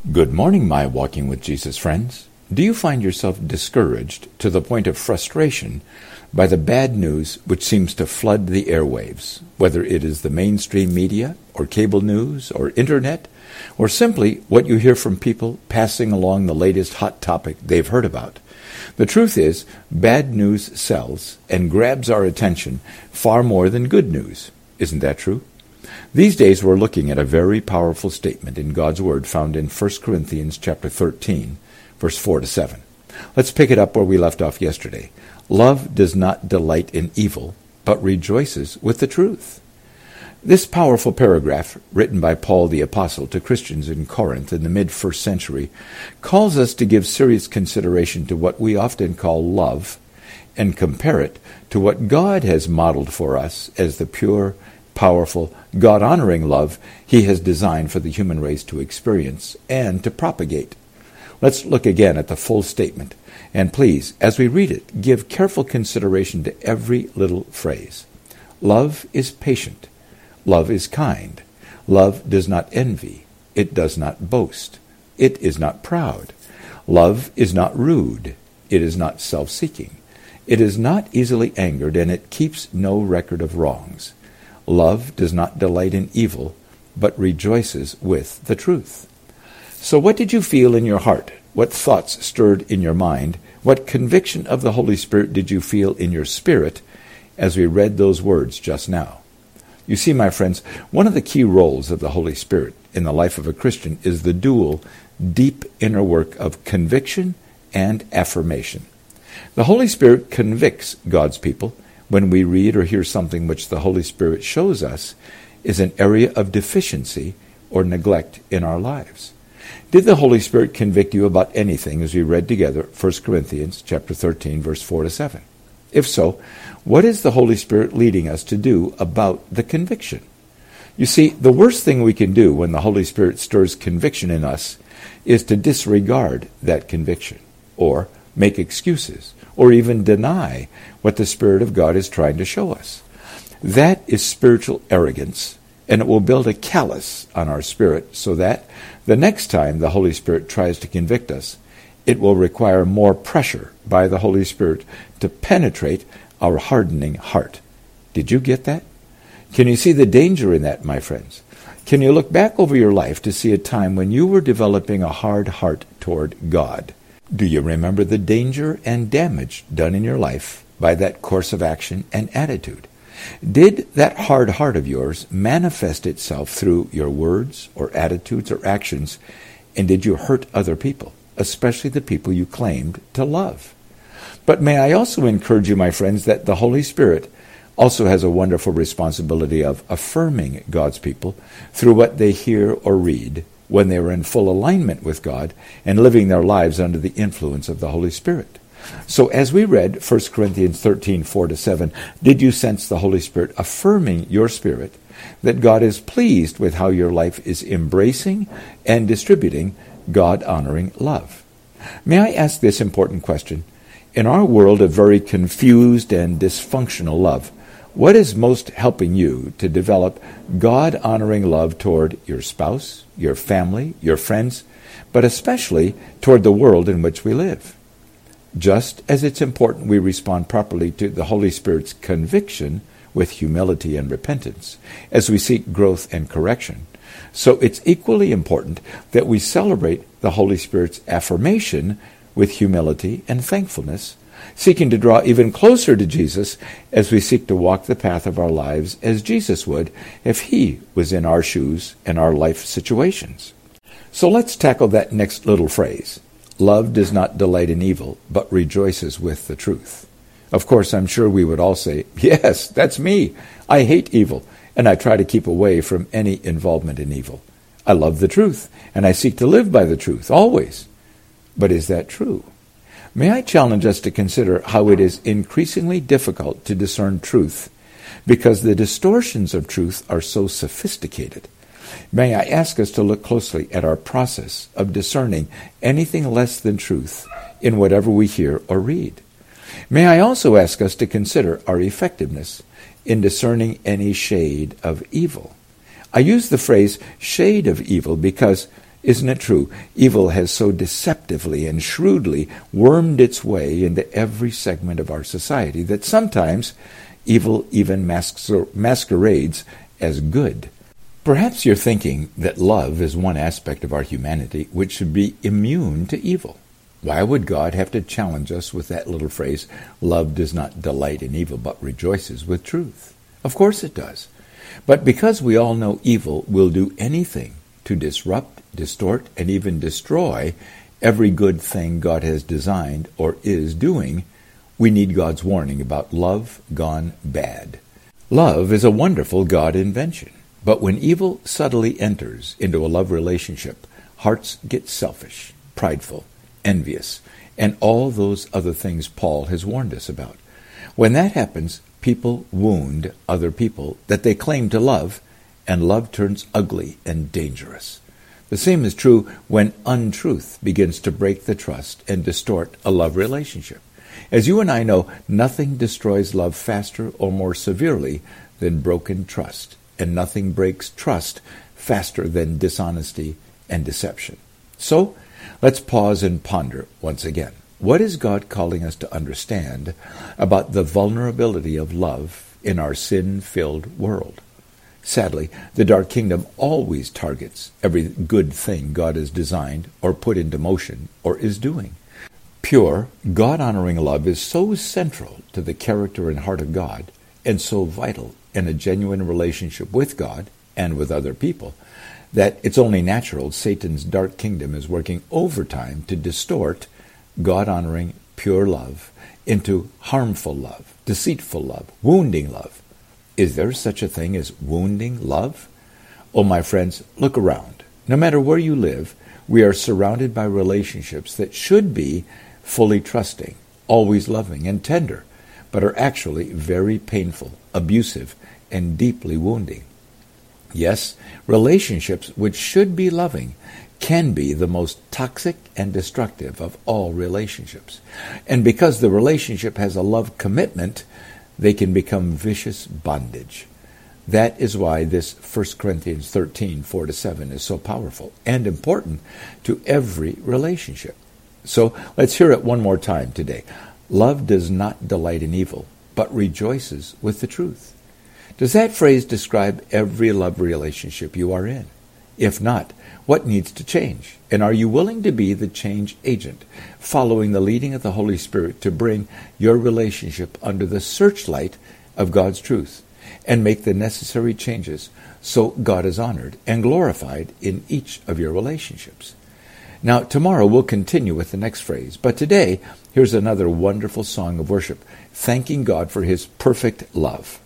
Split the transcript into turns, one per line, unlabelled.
Good morning, my Walking with Jesus friends. Do you find yourself discouraged to the point of frustration by the bad news which seems to flood the airwaves, whether it is the mainstream media or cable news or internet, or simply what you hear from people passing along the latest hot topic they've heard about? The truth is, bad news sells and grabs our attention far more than good news. Isn't that true? These days we're looking at a very powerful statement in God's Word found in 1 Corinthians chapter 13, verse 4 to 7. Let's pick it up where we left off yesterday. Love does not delight in evil, but rejoices with the truth. This powerful paragraph, written by Paul the Apostle to Christians in Corinth in the mid-1st century, calls us to give serious consideration to what we often call love and compare it to what God has modeled for us as the pure, powerful, God-honoring love he has designed for the human race to experience and to propagate. Let's look again at the full statement. And please, as we read it, give careful consideration to every little phrase. Love is patient. Love is kind. Love does not envy. It does not boast. It is not proud. Love is not rude. It is not self-seeking. It is not easily angered, and it keeps no record of wrongs. Love does not delight in evil, but rejoices with the truth. So what did you feel in your heart? What thoughts stirred in your mind? What conviction of the Holy Spirit did you feel in your spirit as we read those words just now? You see, my friends, one of the key roles of the Holy Spirit in the life of a Christian is the dual, deep inner work of conviction and affirmation. The Holy Spirit convicts God's people when we read or hear something which the Holy Spirit shows us is an area of deficiency or neglect in our lives. Did the Holy Spirit convict you about anything as we read together 1 Corinthians chapter 13, verse 4 to 7? If so, what is the Holy Spirit leading us to do about the conviction? You see, the worst thing we can do when the Holy Spirit stirs conviction in us is to disregard that conviction, or make excuses, or even deny what the Spirit of God is trying to show us. That is spiritual arrogance, and it will build a callous on our spirit so that the next time the Holy Spirit tries to convict us, it will require more pressure by the Holy Spirit to penetrate our hardening heart. Did you get that? Can you see the danger in that, my friends? Can you look back over your life to see a time when you were developing a hard heart toward God? Do you remember the danger and damage done in your life by that course of action and attitude? Did that hard heart of yours manifest itself through your words or attitudes or actions, and did you hurt other people, especially the people you claimed to love? But may I also encourage you, my friends, that the Holy Spirit also has a wonderful responsibility of affirming God's people through what they hear or read when they are in full alignment with God and living their lives under the influence of the Holy Spirit. So as we read 1 Corinthians 13, 4 to 7, did you sense the Holy Spirit affirming your spirit that God is pleased with how your life is embracing and distributing God-honoring love? May I ask this important question? In our world of very confused and dysfunctional love, what is most helping you to develop God-honoring love toward your spouse, your family, your friends, but especially toward the world in which we live? Just as it's important we respond properly to the Holy Spirit's conviction with humility and repentance as we seek growth and correction, so it's equally important that we celebrate the Holy Spirit's affirmation with humility and thankfulness, seeking to draw even closer to Jesus as we seek to walk the path of our lives as Jesus would if he was in our shoes and our life situations. So let's tackle that next little phrase. Love does not delight in evil, but rejoices with the truth. Of course, I'm sure we would all say, yes, that's me. I hate evil, and I try to keep away from any involvement in evil. I love the truth, and I seek to live by the truth, always. But is that true? May I challenge us to consider how it is increasingly difficult to discern truth because the distortions of truth are so sophisticated. May I ask us to look closely at our process of discerning anything less than truth in whatever we hear or read. May I also ask us to consider our effectiveness in discerning any shade of evil. I use the phrase shade of evil because Isn't it true? Evil has so deceptively and shrewdly wormed its way into every segment of our society that sometimes evil even masquerades as good. Perhaps you're thinking that love is one aspect of our humanity which should be immune to evil. Why would God have to challenge us with that little phrase, love does not delight in evil but rejoices with truth? Of course it does. But because we all know evil will do anything to disrupt, distort, and even destroy every good thing God has designed or is doing, we need God's warning about love gone bad. Love is a wonderful God invention, but when evil subtly enters into a love relationship, hearts get selfish, prideful, envious, and all those other things Paul has warned us about. When that happens, people wound other people that they claim to love, and love turns ugly and dangerous. The same is true when untruth begins to break the trust and distort a love relationship. As you and I know, nothing destroys love faster or more severely than broken trust, and nothing breaks trust faster than dishonesty and deception. So, let's pause and ponder once again. What is God calling us to understand about the vulnerability of love in our sin-filled world? Sadly, the dark kingdom always targets every good thing God has designed or put into motion or is doing. Pure, God-honoring love is so central to the character and heart of God and so vital in a genuine relationship with God and with other people that it's only natural Satan's dark kingdom is working overtime to distort God-honoring, pure love into harmful love, deceitful love, wounding love. Is there such a thing as wounding love? Oh, my friends, look around. No matter where you live, we are surrounded by relationships that should be fully trusting, always loving and tender, but are actually very painful, abusive, and deeply wounding. Yes, relationships which should be loving can be the most toxic and destructive of all relationships. And because the relationship has a love commitment, they can become vicious bondage. That is why this 1 Corinthians 13, 4-7 is so powerful and important to every relationship. So let's hear it one more time today. Love does not delight in evil, but rejoices with the truth. Does that phrase describe every love relationship you are in? If not, what needs to change? And are you willing to be the change agent, following the leading of the Holy Spirit to bring your relationship under the searchlight of God's truth and make the necessary changes so God is honored and glorified in each of your relationships? Now, tomorrow we'll continue with the next phrase, but today, here's another wonderful song of worship, thanking God for His perfect love.